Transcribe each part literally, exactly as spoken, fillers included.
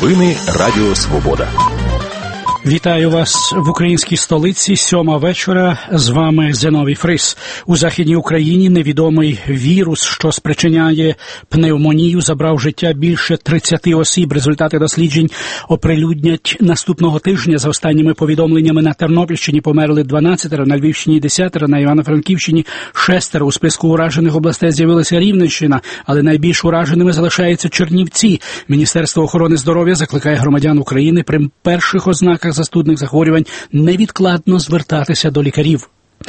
Новини Радіо Свобода. Вітаю вас в українській столиці, сьома вечора. З вами Зиновій Фрис. У Західній Україні невідомий вірус, що спричиняє пневмонію, забрав життя більше тридцяти осіб. Результати досліджень оприлюднять наступного тижня. За останніми повідомленнями, на Тернопільщині померли дванадцятеро, на Львівщині десятеро, на Івано-Франківщині шестеро. У списку уражених областей з'явилася Рівненщина, але найбільш ураженими залишаються Чернівці. Міністерство охорони здоров'я закликає громадян України при перших ознаках застудних захворювань невідкладно звертатися до лікарів.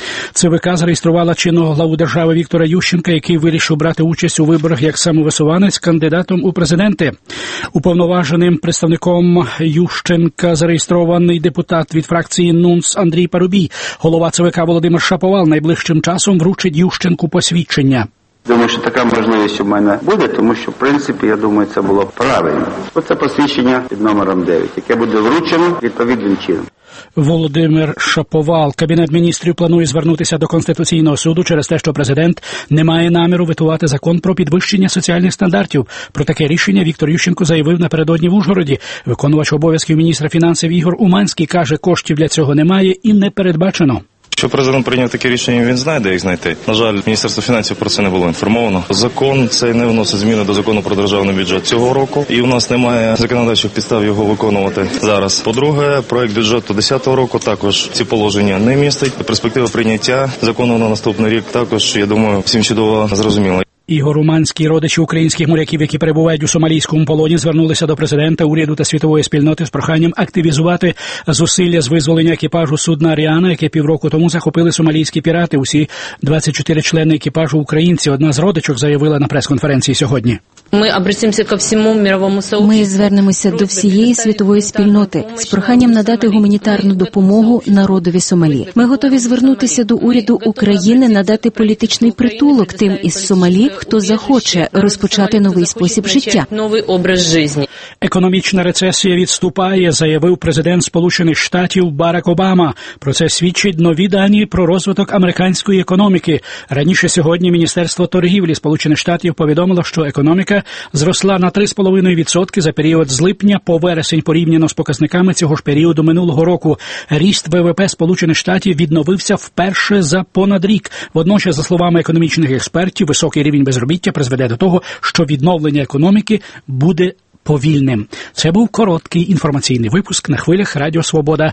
ЦВК зареєструвала чинного главу держави Віктора Ющенка, який вирішив брати участь у виборах як самовисуванець кандидатом у президенти. Уповноваженим представником Ющенка зареєстрований депутат від фракції НУНС Андрій Парубій. Голова ЦВК Володимир Шаповал найближчим часом вручить Ющенку посвідчення. Думаю, що така можливість у мене буде, тому що, в принципі, я думаю, це було правильно. Оце посвідчення під номером дев'ять, яке буде вручено відповідним чином. Володимир Шаповал. Кабінет міністрів планує звернутися до Конституційного суду через те, що президент не має наміру ветувати закон про підвищення соціальних стандартів. Про таке рішення Віктор Ющенко заявив напередодні в Ужгороді. Виконувач обов'язків міністра фінансів Ігор Уманський каже, коштів для цього немає і не передбачено. Якщо президент прийняв таке рішення, він знайде їх знайти. На жаль, Міністерство фінансів про це не було інформовано. Закон цей не вносить зміни до закону про державний бюджет цього року, і у нас немає законодавчих підстав його виконувати зараз. По-друге, проект бюджету десятого року також ці положення не містить. Перспектива прийняття закону на наступний рік також, я думаю, всім чудово зрозуміло. Ігор Уманський, родичі українських моряків, які перебувають у сомалійському полоні, звернулися до президента, уряду та світової спільноти з проханням активізувати зусилля з визволення екіпажу судна «Аріана», яке півроку тому захопили сомалійські пірати. Усі двадцять чотири члени екіпажу українці. Одна з родичок заявила на прес-конференції сьогодні. Ми обратимося ко всьому мировому сообществу. Ми звернемося до всієї світової спільноти з проханням надати гуманітарну допомогу народові Сомалі. Ми готові звернутися до уряду України, надати політичний притулок тим із Сомалі, хто захоче розпочати новий спосіб життя. Новий образ життя. Економічна рецесія відступає, заявив президент Сполучених Штатів Барак Обама. Про це свідчать нові дані про розвиток американської економіки. Раніше сьогодні Міністерство торгівлі Сполучених Штатів повідомило, що економіка зросла на три цілих п'ять десятих відсотка за період з липня по вересень порівняно з показниками цього ж періоду минулого року. Ріст ВВП Сполучених Штатів відновився вперше за понад рік. Водночас, за словами економічних експертів, високий рівень безробіття призведе до того, що відновлення економіки буде повільним. Це був короткий інформаційний випуск на хвилях Радіо Свобода.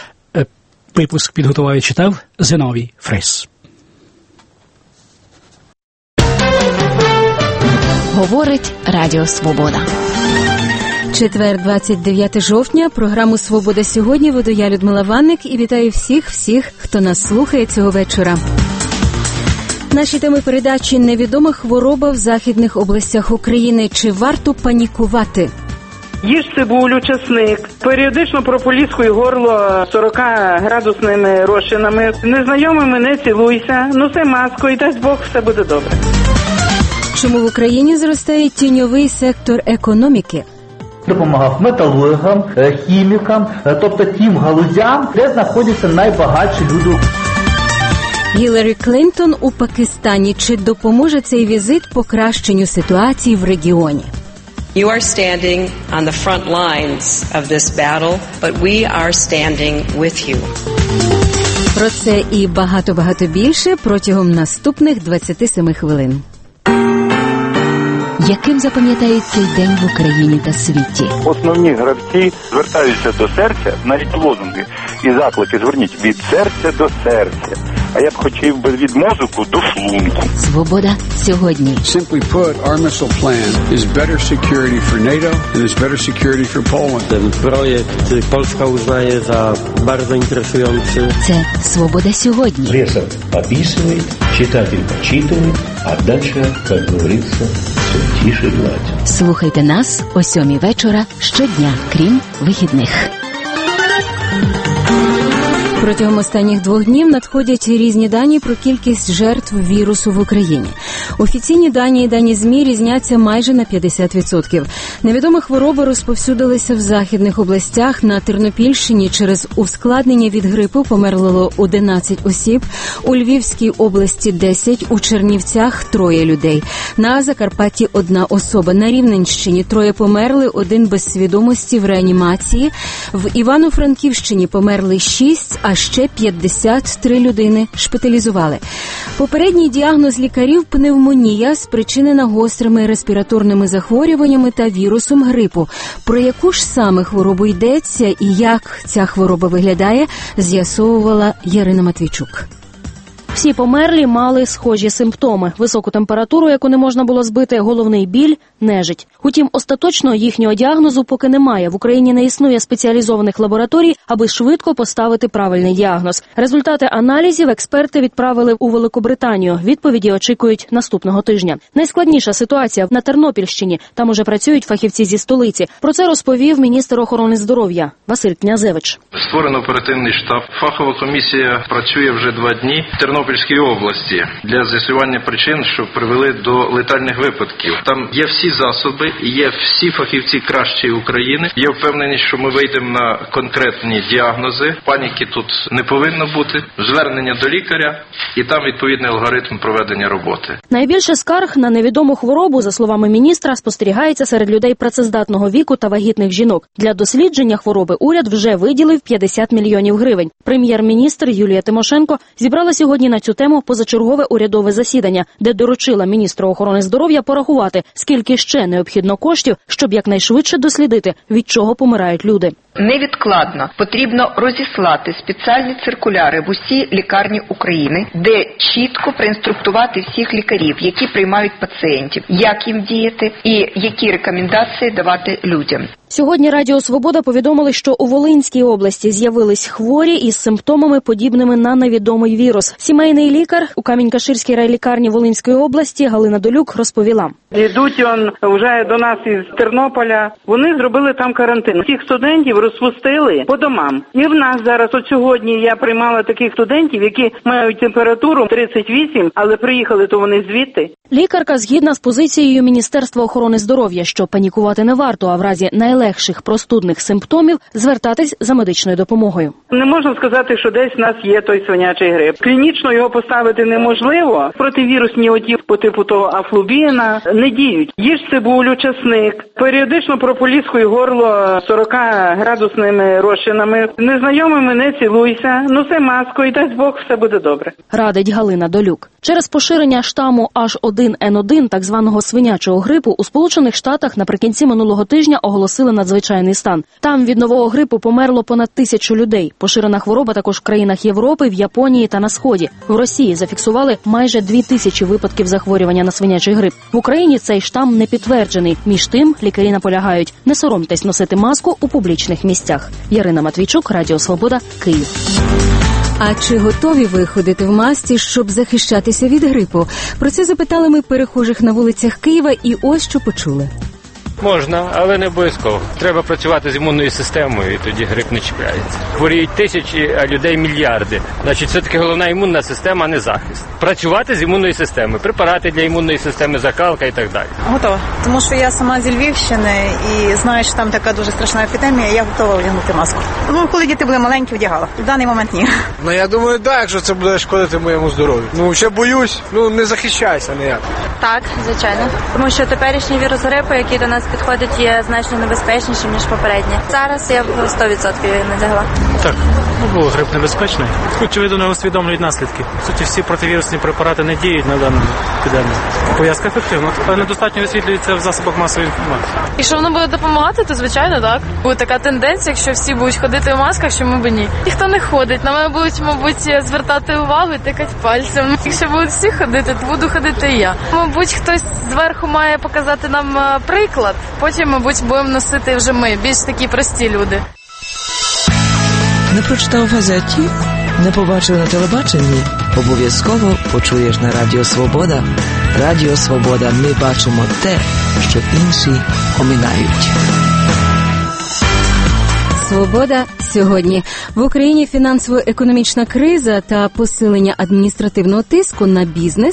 Випуск підготував і читав Зиновій Фрис. Говорить Радіо Свобода. Четвер, двадцять дев'яте жовтня. Програму «Свобода сьогодні» веду я, Людмила Ванник, і вітаю всіх-всіх, хто нас слухає цього вечора. Наші теми передачі: невідома хвороба в західних областях України. Чи варто панікувати? Їж цибулю, чесник, періодично прополіскуй горло сорокаградусними розчинами. Незнайомими не цілуйся, носи маску і дасть Бог, все буде добре. Чому в Україні зростає тіньовий сектор економіки? Допомагав металургам, хімікам, тобто тим галузям, де знаходяться найбагатші люди. Гіларі Клінтон у Пакистані. Чи допоможе цей візит покращенню ситуації в регіоні? You are standing on the front lines of this battle, but we are standing with you. Про це і багато-багато більше протягом наступних двадцяти семи хвилин. Яким запам'ятають цей день в Україні та світі? Основні гравці звертаються до серця, навіть лозунги і заклики зверніть від серця до серця. А я б хотів би від мозку до шлунку. Свобода сьогодні. Simply put, our missile plan is better security for NATO and is better security for Poland. Ten projekt Polska uznaje za bardzo interesujący. Це Свобода сьогодні. Пресса описывает, читатель почитывает, а дальше, как говорится, все тише гладь. Слухайте нас о сьомій вечора щодня, крім вихідних. Протягом останніх двох днів надходять різні дані про кількість жертв вірусу в Україні. Офіційні дані і дані ЗМІ різняться майже на п'ятдесят відсотків. Невідома хвороба розповсюдилася в західних областях. На Тернопільщині через ускладнення від грипу померло одинадцять осіб, у Львівській області десять, у Чернівцях троє людей. На Закарпатті одна особа. На Рівненщині троє померли, один без свідомості в реанімації. В Івано-Франківщині померли шість, а ще п'ятдесят три людини шпиталізували. Попередній діагноз лікарів – пневмонія, спричинена гострими респіраторними захворюваннями та вірусом грипу. Про яку ж саме хворобу йдеться і як ця хвороба виглядає, з'ясовувала Ярина Матвійчук. Всі померлі мали схожі симптоми – високу температуру, яку не можна було збити, головний біль, нежить. Утім, остаточного їхнього діагнозу поки немає. В Україні не існує спеціалізованих лабораторій, аби швидко поставити правильний діагноз. Результати аналізів експерти відправили у Великобританію. Відповіді очікують наступного тижня. Найскладніша ситуація на Тернопільщині. Там уже працюють фахівці зі столиці. Про це розповів міністр охорони здоров'я Василь Князевич. Створено оперативний штаб. Фахова комісія працює вже два дні в Тернопільській області для з'ясування причин, що привели до летальних випадків. Там є всі засоби, є всі фахівці кращої України. Є впевненість, що ми вийдемо на конкретні діагнози. Паніки тут не повинно бути. Звернення до лікаря і там відповідний алгоритм проведення роботи. Найбільше скарг на невідому хворобу, за словами міністра, спостерігається серед людей працездатного віку та вагітних жінок. Для дослідження хвороби уряд вже виділив п'ятдесят мільйонів гривень. Прем'єр-міністр Юлія Тимошенко зібрала сьогодні на цю тему позачергове урядове засідання, де доручила міністру охорони здоров'я порахувати, скільки ще необхідно коштів, щоб якнайшвидше дослідити, від чого помирають люди. Невідкладно потрібно розіслати спеціальні циркуляри в усі лікарні України, де чітко проінструктувати всіх лікарів, які приймають пацієнтів, як їм діяти і які рекомендації давати людям. Сьогодні Радіо Свобода повідомили, що у Волинській області з'явились хворі із симптомами, подібними на невідомий вірус. Сімейний лікар у Камінь-Каширській райлікарні Волинської області Галина Долюк розповіла. Йдуть он вже до нас із Тернополя. Вони зробили там карантин. Всіх студентів розпустили по домам. І в нас зараз, от сьогодні, я приймала таких студентів, які мають температуру тридцять вісім, але приїхали, то вони звідти. Лікарка згідна з позицією Міністерства охорони здоров'я, що панікувати не варто, а в разі найлегших простудних симптомів звертатись за медичною допомогою. Не можна сказати, що десь в нас є той свинячий грип. Клінічно його поставити неможливо. Противірусні оті по типу того афлубіна не діють. Їж цибулю, часник, періодично прополіскуй горло сорокаградусними розчинами. Незнайомими не цілуйся, носи маску і дасть Бог, все буде добре. Радить Галина Долюк. Через поширення штаму аш один ен один, так званого свинячого грипу, у Сполучених Штатах наприкінці минулого тижня оголосили надзвичайний стан. Там від нового грипу померло понад тисячу людей. Поширена хвороба також в країнах Європи, в Японії та на Сході. В Росії зафіксували майже дві тисячі випадків захворювання на свинячий грип. В Україні цей штам не підтверджений. Між тим, лікарі наполягають: не соромтесь носити маску у публічних місцях. Ярина Матвійчук, Радіо Свобода, Київ. А чи готові ви ходити в масці, щоб захищатися від грипу? Про це запитали ми перехожих на вулицях Києва і ось що почули. Можна, але не обов'язково. Треба працювати з імунною системою, і тоді грип не чіпляється. Хворіють тисячі, а людей мільярди. Значить, все-таки головна імунна система, а не захист. Працювати з імунною системою, препарати для імунної системи, закалка і так далі. Готова. Тому що я сама зі Львівщини і знаю, що там така дуже страшна епідемія, я готова одягнути маску. Ну, коли діти були маленькі, вдягала. В даний момент ні. Ну, я думаю, так, якщо це буде шкодити моєму здоров'ю. Ну, ще боюсь, ну, не захищайся ніяк. Так, звичайно. Тому що теперішній вірус грипу, який до нас підходить, є значно небезпечнішим, ніж попередній. Зараз я б сто відсотків надягла. Так, ну, бо грип небезпечний. Очевидно, не усвідомлюють наслідки. В суті, всі противірусні препарати не діють на дану епідемію. Пов'язка ефективна, але недостатньо висвітлюється в засобах масової інформації. І що воно буде допомагати, то звичайно так. Буде така тенденція, якщо всі будуть ходити в масках, що ми б ні. Ніхто не ходить, на мене будуть, мабуть, звертати увагу і тикати пальцем. Якщо будуть всі ходити, то буду ходити і я. Мабуть, хтось зверху має показати нам приклад, потім, мабуть, будемо носити вже ми, більш такі прості люди. Не прочитав в газеті, не побачив на телебаченні, обов'язково почуєш на Радіо Свобода. Радіо Свобода, ми бачимо те, що інші оминають. Свобода сьогодні. В Україні фінансово-економічна криза та посилення адміністративного тиску на бізнес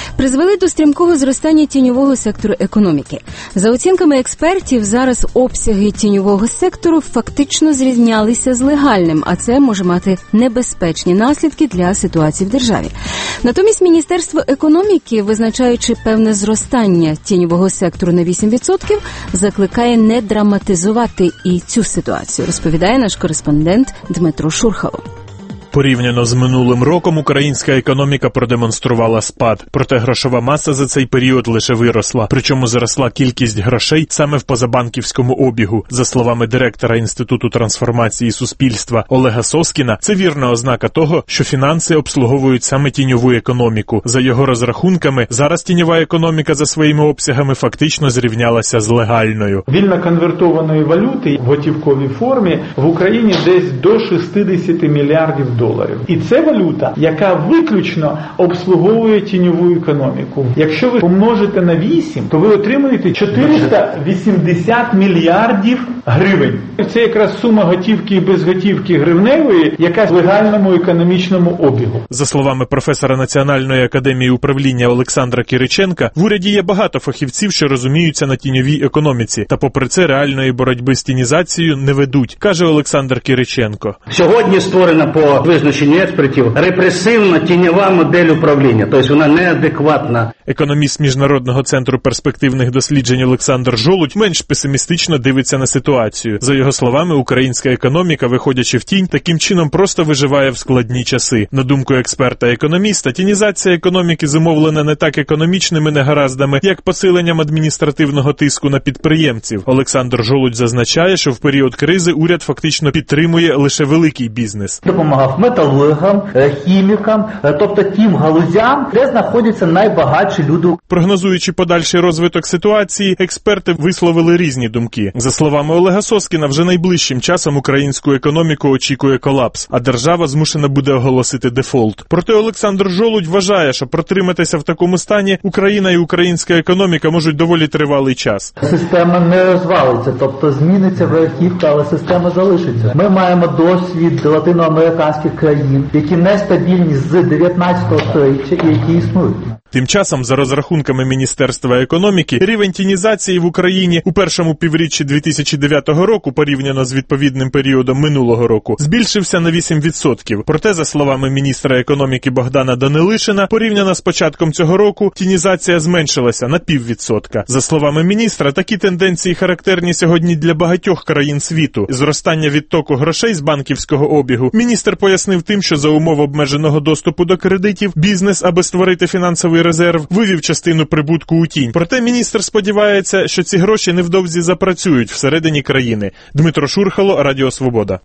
призвели до стрімкого зростання тіньового сектору економіки. За оцінками експертів, зараз обсяги тіньового сектору фактично зрівнялися з легальним, а це може мати небезпечні наслідки для ситуації в державі. Натомість Міністерство економіки, визначаючи певне зростання тіньового сектору на вісім відсотків, закликає не драматизувати і цю ситуацію, розповідає наш кореспондент Дмитро Шурхало. Порівняно з минулим роком українська економіка продемонструвала спад, проте грошова маса за цей період лише виросла, причому зросла кількість грошей саме в позабанківському обігу. За словами директора Інституту трансформації суспільства Олега Соскіна, це вірна ознака того, що фінанси обслуговують саме тіньову економіку. За його розрахунками, зараз тіньова економіка за своїми обсягами фактично зрівнялася з легальною. Вільно конвертованої валюти в готівковій формі в Україні десь до шістдесят мільярдів доларів. І це валюта, яка виключно обслуговує тіньову економіку. Якщо ви помножите на вісім, то ви отримуєте чотириста вісімдесят мільярдів гривень. Це якраз сума готівки і безготівки гривневої, яка в легальному економічному обігу. За словами професора Національної академії управління Олександра Кириченка, в уряді є багато фахівців, що розуміються на тіньовій економіці, та попри це реальної боротьби з тінізацією не ведуть, каже Олександр Кириченко. Сьогодні створена по визначенню експертів репресивна тіньова модель управління, тобто вона неадекватна. Економіст Міжнародного центру перспективних досліджень Олександр Жолудь менш песимістично дивиться на ситуацію. За його словами, українська економіка, виходячи в тінь, таким чином просто виживає в складні часи. На думку експерта-економіста, тінізація економіки зумовлена не так економічними негараздами, як посиленням адміністративного тиску на підприємців. Олександр Жолудь зазначає, що в період кризи уряд фактично підтримує лише великий бізнес. Допомагав металургам, хімікам, тобто тим галузям, де знаходяться найбагатші люди. Прогнозуючи подальший розвиток ситуації, експерти висловили різні думки. За словами Олега Соскіна, вже найближчим часом українську економіку очікує колапс, а держава змушена буде оголосити дефолт. Проте Олександр Жолудь вважає, що протриматися в такому стані Україна і українська економіка можуть доволі тривалий час. Система не розвалиться, тобто зміниться верхівка, але система залишиться. Ми маємо досвід латиноамериканських країн, які нестабільні з дев'ятнадцятого століття і які існують. Тим часом, за розрахунками Міністерства економіки, рівень тінізації в Україні у першому півріччі дві тисячі дев'ятого року, порівняно з відповідним періодом минулого року, збільшився на вісім відсотків. Проте, за словами міністра економіки Богдана Данилишина, порівняно з початком цього року, тінізація зменшилася на піввідсотка. За словами міністра, такі тенденції характерні сьогодні для багатьох країн світу. Зростання відтоку грошей з банківського обігу міністр пояснив тим, що за умов обмеженого доступу до кредитів, бізнес, аби створити фінансовий резерв, вивів частину прибутку у тінь. Проте міністр сподівається, що ці гроші невдовзі запрацюють всередині країни. Дмитро Шурхало, Радіо Свобода.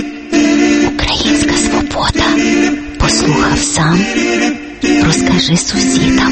Українська свобода. Послухав сам. Розкажи сусідам.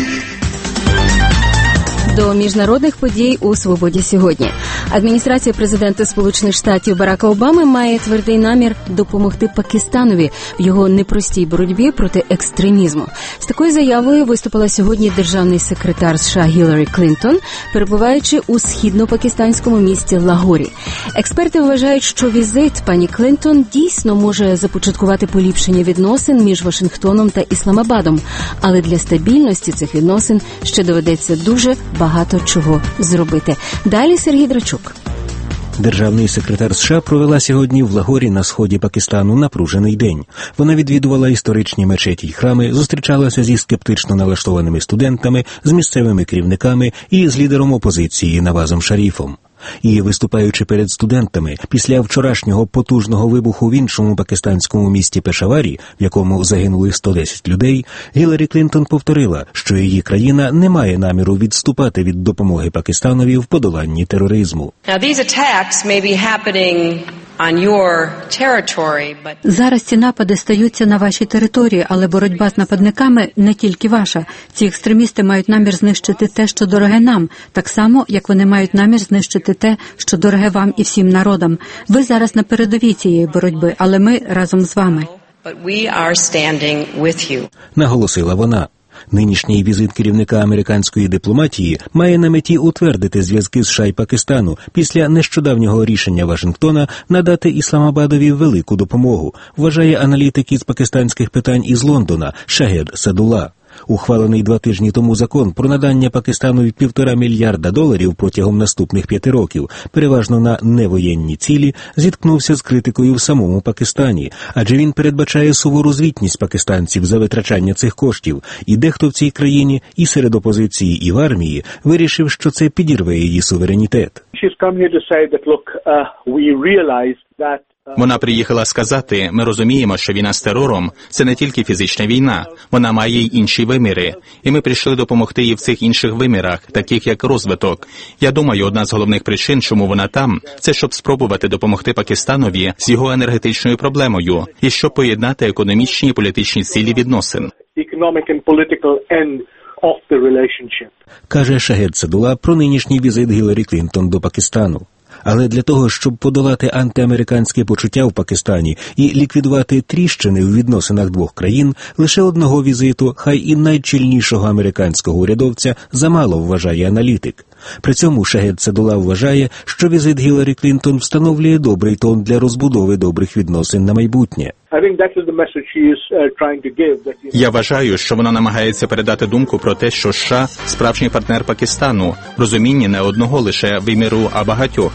До міжнародних подій у «Свободі сьогодні». Адміністрація президента Сполучених Штатів Барака Обами має твердий намір допомогти Пакистанові в його непростій боротьбі проти екстремізму. З такою заявою виступила сьогодні державний секретар США Гіларі Клінтон, перебуваючи у східно-пакистанському місті Лагорі. Експерти вважають, що візит пані Клінтон дійсно може започаткувати поліпшення відносин між Вашингтоном та Ісламабадом, але для стабільності цих відносин ще доведеться дуже багато чого зробити. Далі Сергій Драчук. Державний секретар США провела сьогодні в Лагорі на сході Пакистану напружений день. Вона відвідувала історичні мечеті й храми, зустрічалася зі скептично налаштованими студентами, з місцевими керівниками і з лідером опозиції Навазом Шаріфом. І, виступаючи перед студентами, після вчорашнього потужного вибуху в іншому пакистанському місті Пешаварі, в якому загинули сто десять людей, Гіларі Клінтон повторила, що її країна не має наміру відступати від допомоги Пакистанові в подоланні тероризму. Now, these attacks may be happening on your territory, but... Зараз ці напади стаються на вашій території, але боротьба з нападниками не тільки ваша. Ці екстремісти мають намір знищити те, що дороге нам, так само, як вони мають намір знищити те, що дороге вам і всім народам. Ви зараз на передовій цієї боротьби, але ми разом з вами. But we are standing with you. Наголосила вона. Нинішній візит керівника американської дипломатії має на меті утвердити зв'язки з США і Пакистану після нещодавнього рішення Вашингтона надати Ісламабадові велику допомогу, вважає аналітик із пакистанських питань із Лондона Шагед Садула. Ухвалений два тижні тому закон про надання Пакистану півтора мільярда доларів протягом наступних п'яти років, переважно на невоєнні цілі, зіткнувся з критикою в самому Пакистані, адже він передбачає сувору звітність пакистанців за витрачання цих коштів, і дехто в цій країні, і серед опозиції, і в армії, вирішив, що це підірве її суверенітет. Вона приїхала сказати, ми розуміємо, що війна з терором – це не тільки фізична війна, вона має й інші виміри. І ми прийшли допомогти їй в цих інших вимірах, таких як розвиток. Я думаю, одна з головних причин, чому вона там, це щоб спробувати допомогти Пакистанові з його енергетичною проблемою і щоб поєднати економічні і політичні цілі відносин. Каже Шахед Садула про нинішній візит Гіларі Клінтон до Пакистану. Але для того, щоб подолати антиамериканське почуття в Пакистані і ліквідувати тріщини в відносинах двох країн, лише одного візиту, хай і найчільнішого американського урядовця, замало, вважає аналітик. При цьому Шахед Садула вважає, що візит Гіларі Клінтон встановлює добрий тон для розбудови добрих відносин на майбутнє. Я вважаю, що вона намагається передати думку про те, що США – справжній партнер Пакистану, розуміння не одного лише виміру, а багатьох.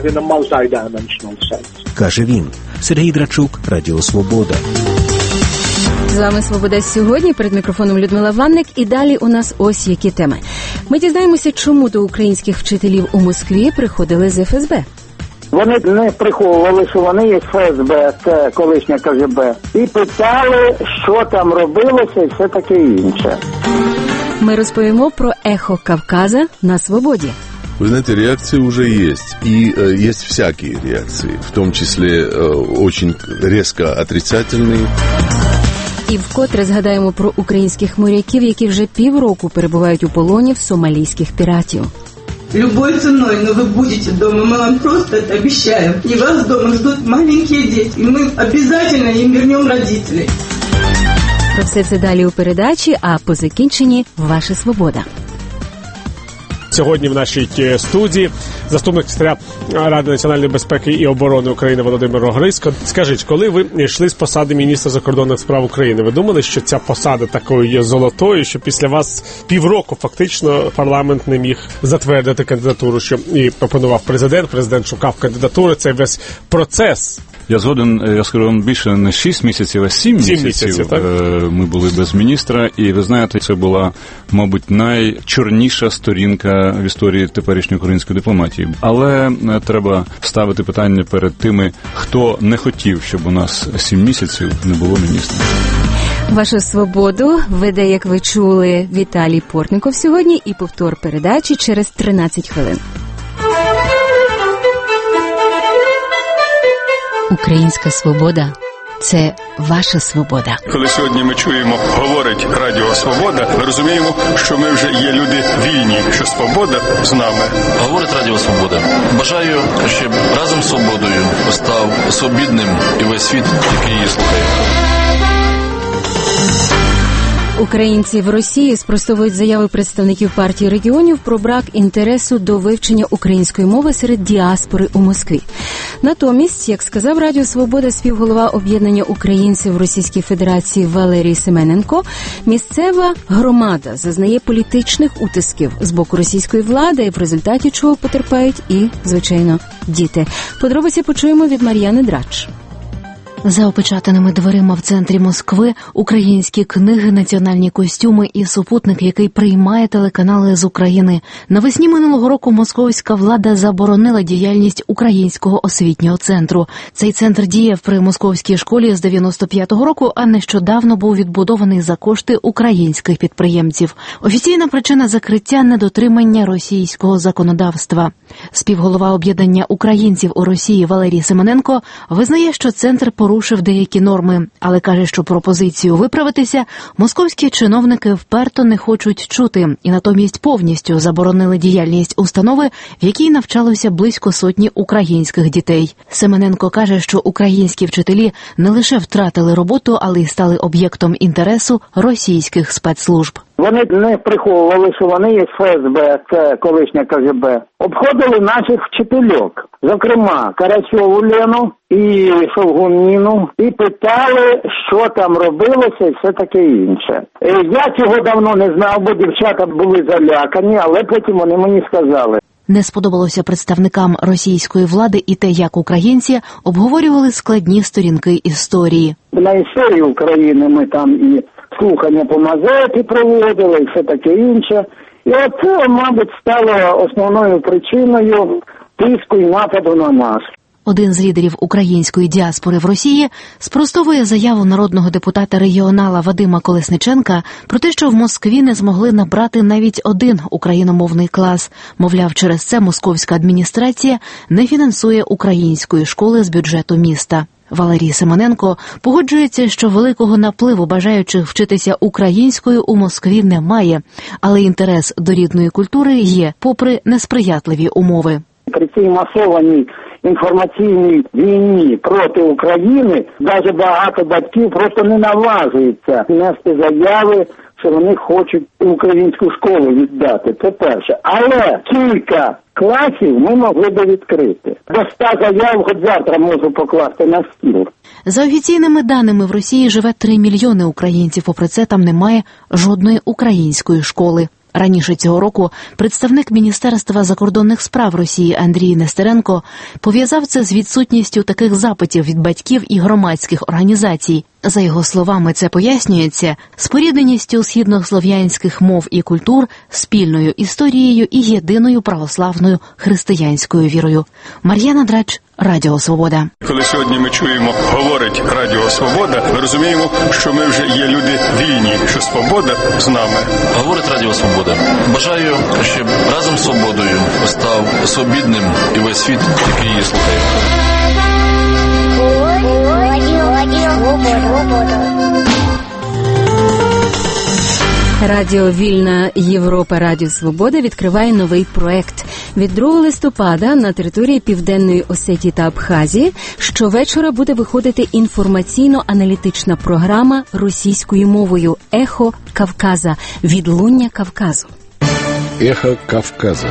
Каже він. Сергій Драчук, Радіо Свобода. З вами «Свобода сьогодні», перед мікрофоном Людмила Ванник, і далі у нас ось які теми. Ми дізнаємося, чому до українських вчителів у Москві приходили з еф ес бе. Вони не приховували, що вони є еф ес бе, це колишня ка ге бе, і питали, що там робилося і все таке інше. Ми розповімо про ехо Кавказа на Свободі. Вы знаете, реакции уже есть, и э, есть всякие реакции, в том числе э, очень резко отрицательные. І вкотре згадаємо про українських моряків, які вже півроку перебувають у полоні в сомалійських піратів. Любой ценой, но вы будете дома, мы вам просто это обещаем. И вас дома ждут маленькие дети, и мы обязательно им вернем родителей. Про все це далі у передачі, а по закінченні «Ваша свобода». Сьогодні в нашій студії заступник секретаря Ради національної безпеки і оборони України Володимир Огризько. Скажіть, коли ви йшли з посади міністра закордонних справ України, ви думали, що ця посада такою є золотою, що після вас півроку фактично парламент не міг затвердити кандидатуру, що і пропонував президент, президент шукав кандидатури, цей весь процес? Я згоден, я скажу вам більше не шість місяців, а сім місяців, місяців так? Ми були без міністра, і ви знаєте, це була, мабуть, найчорніша сторінка в історії теперішньої української дипломатії. Але треба ставити питання перед тими, хто не хотів, щоб у нас сім місяців не було міністра. Вашу свободу веде, як ви чули, Віталій Портников сьогодні, і повтор передачі через тринадцять хвилин. Українська свобода – це ваша свобода. Коли сьогодні ми чуємо, говорить Радіо Свобода, ми розуміємо, що ми вже є люди вільні, що свобода з нами. Говорить Радіо Свобода. Бажаю, щоб разом з свободою став свобідним і весь світ, який її слухає. Українці в Росії спростовують заяви представників партії регіонів про брак інтересу до вивчення української мови серед діаспори у Москві. Натомість, як сказав Радіо Свобода співголова об'єднання українців в Російській Федерації Валерій Семененко, місцева громада зазнає політичних утисків з боку російської влади, в результаті чого потерпають і, звичайно, діти. Подробиці почуємо від Мар'яни Драч. За опечатаними дверима в центрі Москви українські книги, національні костюми і супутник, який приймає телеканали з України. Навесні минулого року московська влада заборонила діяльність Українського освітнього центру. Цей центр діяв при московській школі з дев'яносто п'ятого року, а нещодавно був відбудований за кошти українських підприємців. Офіційна причина закриття – недотримання російського законодавства. Співголова об'єднання українців у Росії Валерій Семененко визнає, що центр порушив деякі норми, але каже, що пропозицію виправитися московські чиновники вперто не хочуть чути і натомість повністю заборонили діяльність установи, в якій навчалося близько сотні українських дітей. Семененко каже, що українські вчителі не лише втратили роботу, але й стали об'єктом інтересу російських спецслужб. Вони не приховували, що вони є ФСБ, це колишня КГБ. Обходили наших вчительок, зокрема Карачову Лену і Шовгун Ніну, і питали, що там робилося і все таке інше. Я цього давно не знав, бо дівчата були залякані, але потім вони мені сказали. Не сподобалося представникам російської влади і те, як українці обговорювали складні сторінки історії. На історії України ми там і слухання по Мазепі проводили, і все таке інше. І це, мабуть, стало основною причиною тиску і нападу на нас. Один з лідерів української діаспори в Росії спростовує заяву народного депутата-регіонала Вадима Колесниченка про те, що в Москві не змогли набрати навіть один україномовний клас. Мовляв, через це московська адміністрація не фінансує української школи з бюджету міста. Валерій Симоненко погоджується, що великого напливу бажаючих вчитися українською у Москві немає, але інтерес до рідної культури є, попри несприятливі умови. При цій масованій інформаційній війні проти України навіть багато батьків просто не наважуються нести заяви, що вони хочуть українську школу віддати. Це перше. Але кілька класів ми могли би відкрити. До ста заяв хоч завтра можу покласти на стіл. За офіційними даними, в Росії живе три мільйони українців, попри це там немає жодної української школи. Раніше цього року представник Міністерства закордонних справ Росії Андрій Нестеренко пов'язав це з відсутністю таких запитів від батьків і громадських організацій. За його словами, це пояснюється спорідненістю східнослов'янських мов і культур, спільною історією і єдиною православною християнською вірою. Мар'яна Драч, Радіо Свобода. Коли сьогодні ми чуємо, говорить Радіо Свобода, ми розуміємо, що ми вже є люди вільні, що свобода з нами. Говорить Радіо Свобода. Бажаю, щоб разом з свободою став свобідним і весь світ, який її слухає. Радіо Вільна Європа, Радіо Свобода відкриває новий проект. Від другого листопада на території Південної Осетії та Абхазії щовечора буде виходити інформаційно-аналітична програма російською мовою «Ехо Кавказа» – «Відлуння Кавказу». «Ехо Кавказа».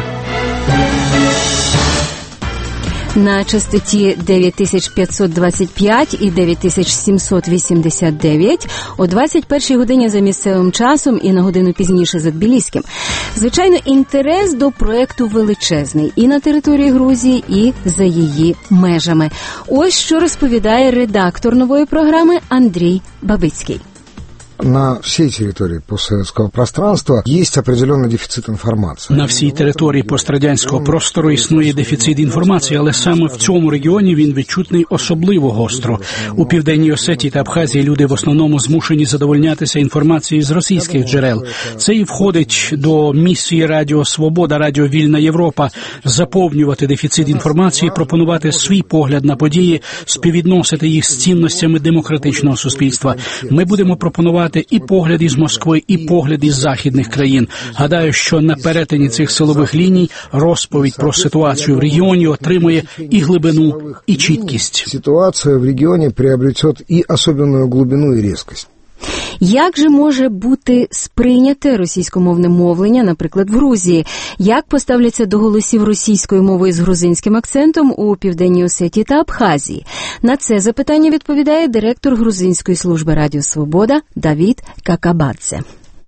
На частоті дев'ять тисяч п'ятсот двадцять п'ять і дев'ять тисяч сімсот вісімдесят дев'ять о двадцять першій годині за місцевим часом і на годину пізніше за тбіліським. Звичайно, інтерес до проекту величезний і на території Грузії, і за її межами. Ось що розповідає редактор нової програми Андрій Бабицький. На всій території постсоветського пространства є определенний дефіцит інформації. На всій території пострадянського простору існує дефіцит інформації, але саме в цьому регіоні він відчутний особливо гостро. У Південній Осетії та Абхазії люди в основному змушені задовольнятися інформацією з російських джерел. Це і входить до місії Радіо Свобода, Радіо Вільна Європа – заповнювати дефіцит інформації, пропонувати свій погляд на події, співвідносити їх з цінностями демократичного суспільства. Ми будемо пропонувати і погляд із Москви, і погляд із західних країн. Гадаю, що на перетині цих силових ліній розповідь про ситуацію в регіоні отримує і глибину, і чіткість. Ситуація в регіоні приобрете і особливу глибину, і різкість. Як же може бути сприйняте російськомовне мовлення, наприклад, в Грузії? Як поставляться до голосів російською мовою з грузинським акцентом у Південній Осетії та Абхазії? На це запитання відповідає директор грузинської служби Радіо Свобода Давід Какабадзе.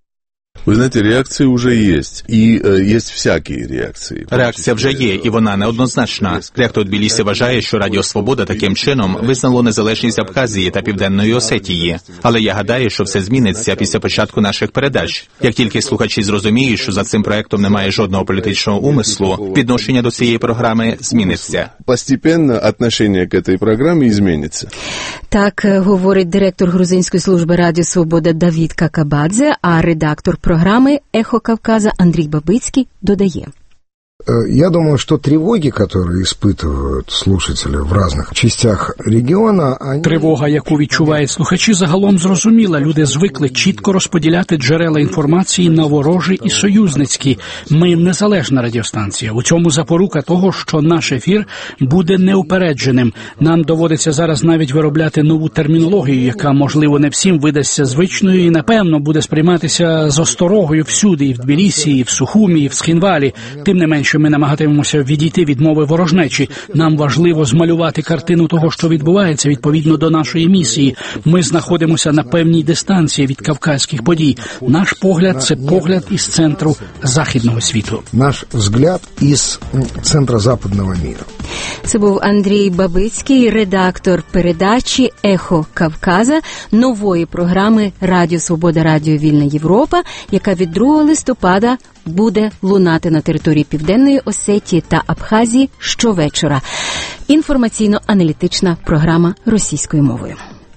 Ви знаєте, реакції вже є, і е, є всякі реакції. Реакція вже є, і вона неоднозначна. Дехто у Тбілісі вважає, що Радіо Свобода таким чином визнало незалежність Абхазії та Південної Осетії. Але я гадаю, що все зміниться після початку наших передач. Як тільки слухачі зрозуміють, що за цим проектом немає жодного політичного умислу, відношення до цієї програми зміниться. Постепенно відношення до цієї програми зміниться. Так говорить директор грузинської служби Радіо Свобода Давід Какабадзе, а редактор програми «Ехо Кавказа» Андрій Бабицький додає. я думаю, что тревоги, которые испытывают слушатели в разных частях региона, они... Тривога, яку відчувають слухачі, загалом зрозуміла. Люди звикли чітко розподіляти джерела інформації на ворожі і союзницькі. Ми незалежна радіостанція. У цьому запорука того, що наш ефір буде неупередженим. Нам доводиться зараз навіть виробляти нову термінологію, яка, можливо, не всім видасться звичною і, напевно, буде сприйматися з осторогою всюди, і в Тбілісі, і в Сухумі, і в Схінвалі. Тим не менше, ми намагатимемося відійти від мови ворожнечі. Нам важливо змалювати картину того, що відбувається, відповідно до нашої місії. Ми знаходимося на певній дистанції від кавказьких подій. Наш погляд – це погляд із центру західного світу. Наш взгляд із центру западного міра. Це був Андрій Бабицький, редактор передачі «Ехо Кавказа» нової програми «Радіо Свобода, Радіо Вільна Європа», яка від другого листопада буде лунати на території Південної Осетії та Абхазії щовечора. Інформаційно-аналітична програма російською мовою.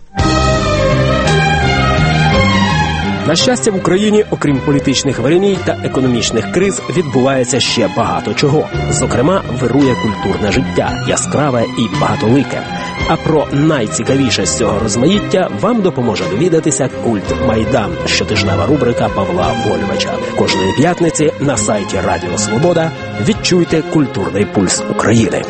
На щастя, в Україні, окрім політичних вириній та економічних криз, відбувається ще багато чого. Зокрема, вирує культурне життя, яскраве і багатолике. А про найцікавіше з цього розмаїття вам допоможе довідатися «Культ Майдан» – щотижнева рубрика Павла Вольвича. Кожної п'ятниці на сайті Радіо Свобода відчуйте культурний пульс України.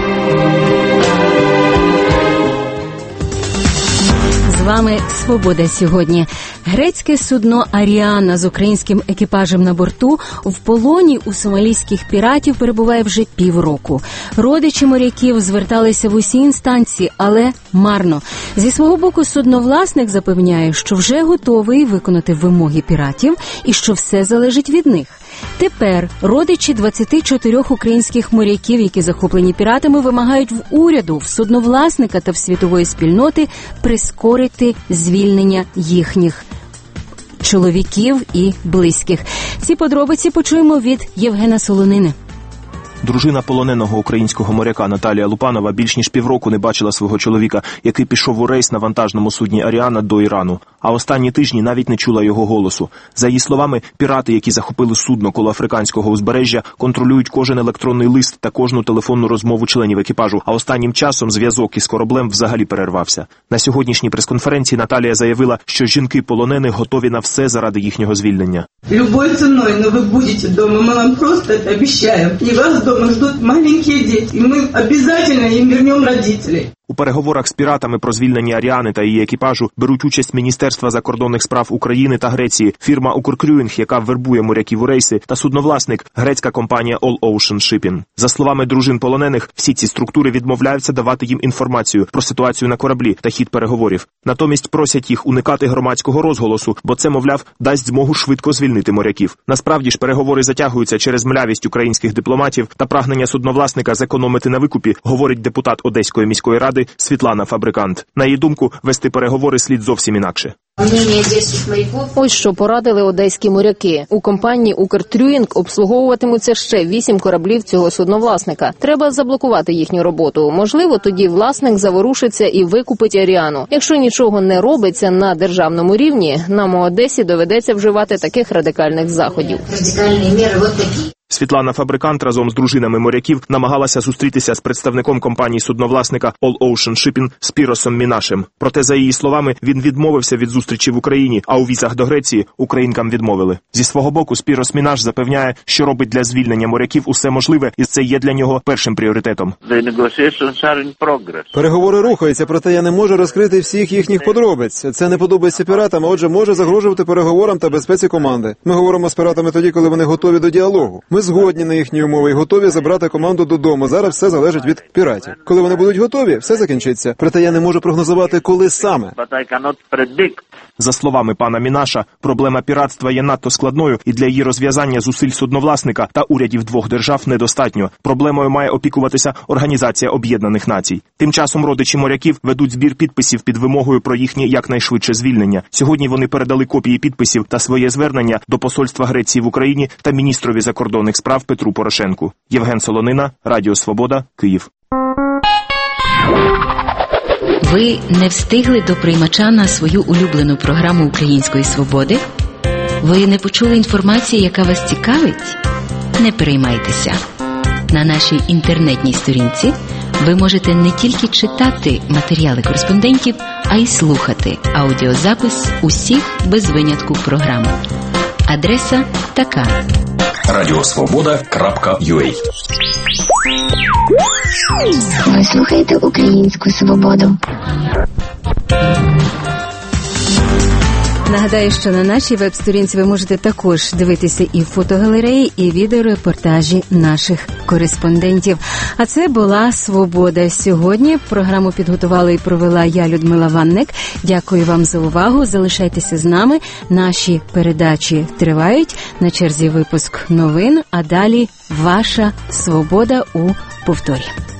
З вами «Свобода сьогодні». Грецьке судно «Аріана» з українським екіпажем на борту в полоні у сомалійських піратів перебуває вже півроку. Родичі моряків зверталися в усі інстанції, але марно. Зі свого боку судновласник запевняє, що вже готовий виконати вимоги піратів і що все залежить від них. Тепер родичі двадцяти чотирьох українських моряків, які захоплені піратами, вимагають в уряду, в судновласника та в світової спільноти прискорити звільнення їхніх чоловіків і близьких. Ці подробиці почуємо від Євгена Солонини. Дружина полоненого українського моряка Наталія Лупанова більш ніж півроку не бачила свого чоловіка, який пішов у рейс на вантажному судні «Аріана» до Ірану. А останні тижні навіть не чула його голосу. За її словами, пірати, які захопили судно коло африканського узбережжя, контролюють кожен електронний лист та кожну телефонну розмову членів екіпажу, а останнім часом зв'язок із кораблем взагалі перервався. На сьогоднішній прес-конференції Наталія заявила, що жінки полонених готові на все заради їхнього звільнення. Любою ціною, но ви будете вдома, ми вам просто це обіцяємо. І вас вдома ждуть маленькі діти, і ми обов'язково їм вернемо родителей. У переговорах з піратами про звільнення Аріани та її екіпажу беруть участь Міністерства закордонних справ України та Греції, фірма «Укркрюїнг», яка вербує моряків у рейси, та судновласник – грецька компанія All Ocean Shipping. За словами дружин полонених, всі ці структури відмовляються давати їм інформацію про ситуацію на кораблі та хід переговорів. Натомість просять їх уникати громадського розголосу, бо це, мовляв, дасть змогу швидко звільнити моряків. Насправді ж переговори затягуються через млявість українських дипломатів та прагнення судновласника зекономити на викупі, говорить депутат Одеської міської ради Світлана Фабрикант. На її думку, вести переговори слід зовсім інакше. Ось що порадили одеські моряки. У компанії «Укртрюїнг» обслуговуватимуться ще вісім кораблів цього судновласника. Треба заблокувати їхню роботу. Можливо, тоді власник заворушиться і викупить Аріану. Якщо нічого не робиться на державному рівні, нам у Одесі доведеться вживати таких радикальних заходів. Радикальні міри ось такі. Світлана Фабрикант разом з дружинами моряків намагалася зустрітися з представником компанії судновласника All Ocean Shipping Спіросом Мінашем. Проте, за її словами, він відмовився від зустрічі в Україні, а у візах до Греції українкам відмовили. Зі свого боку, Спірос Мінаш запевняє, що робить для звільнення моряків усе можливе, і це є для нього першим пріоритетом. Переговори рухаються, проте я не можу розкрити всіх їхніх подробиць. Це не подобається піратам, а отже може загрожувати переговорам та безпеці команди. Ми говоримо з піратами тоді, коли вони готові до діалогу. Ми згодні на їхні умови і готові забрати команду додому. Зараз все залежить від піратів. Коли вони будуть готові, все закінчиться. Проте я не можу прогнозувати, коли саме. За словами пана Мінаша, проблема піратства є надто складною, і для її розв'язання зусиль судновласника та урядів двох держав недостатньо. Проблемою має опікуватися Організація Об'єднаних Націй. Тим часом родичі моряків ведуть збір підписів під вимогою про їхнє якнайшвидше звільнення. Сьогодні вони передали копії підписів та своє звернення до посольства Греції в Україні та міністрові закордонних справ Петру Порошенку. Євген Солонина, Радіо Свобода, Київ. Ви не встигли до приймача на свою улюблену програму Української свободи? Ви не почули інформації, яка вас цікавить? Не переймайтеся. На нашій інтернетній сторінці ви можете не тільки читати матеріали кореспондентів, а й слухати аудіозапис усіх без винятку програм. Адреса така: радіосвобода крапка ю а. Ви слухаєте Українську Свободу. Нагадаю, що на нашій веб-сторінці ви можете також дивитися і фотогалереї, і відеорепортажі наших кореспондентів. А це була «Свобода сьогодні». Програму підготувала і провела я, Людмила Ванник. Дякую вам за увагу. Залишайтеся з нами. Наші передачі тривають. На черзі випуск новин, а далі ваша «Свобода» у повторі.